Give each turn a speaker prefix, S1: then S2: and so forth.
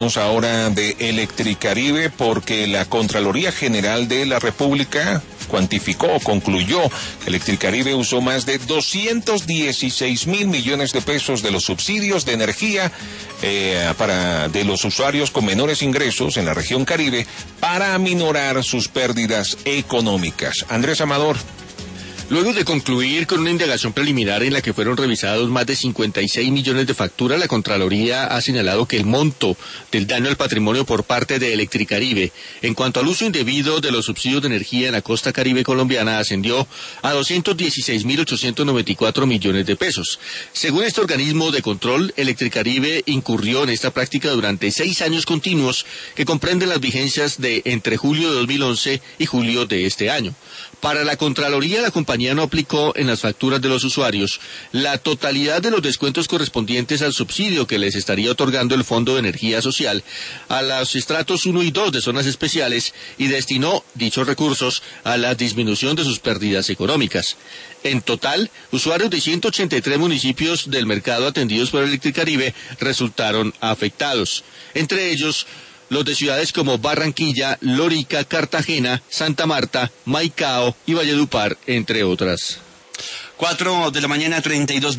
S1: Ahora de Electricaribe, porque la Contraloría General de la República concluyó que Electricaribe usó más de 216.000 millones de pesos de los subsidios de energía de los usuarios con menores ingresos en la región Caribe para aminorar sus pérdidas económicas. Andrés Amador.
S2: Luego de concluir con una indagación preliminar en la que fueron revisados más de 56 millones de facturas, la Contraloría ha señalado que el monto del daño al patrimonio por parte de Electricaribe en cuanto al uso indebido de los subsidios de energía en la costa caribe colombiana ascendió a 216.894 millones de pesos. Según este organismo de control, Electricaribe incurrió en esta práctica durante 6 años continuos que comprenden las vigencias de entre julio de 2011 y julio de este año. Para la Contraloría, la compañía no aplicó en las facturas de los usuarios la totalidad de los descuentos correspondientes al subsidio que les estaría otorgando el Fondo de Energía Social a los estratos 1 y 2 de zonas especiales y destinó dichos recursos a la disminución de sus pérdidas económicas. En total, usuarios de 183 municipios del mercado atendidos por Electricaribe resultaron afectados. Entre ellos, los de ciudades como Barranquilla, Lorica, Cartagena, Santa Marta, Maicao y Valledupar, entre otras.
S3: 4 de la mañana, 32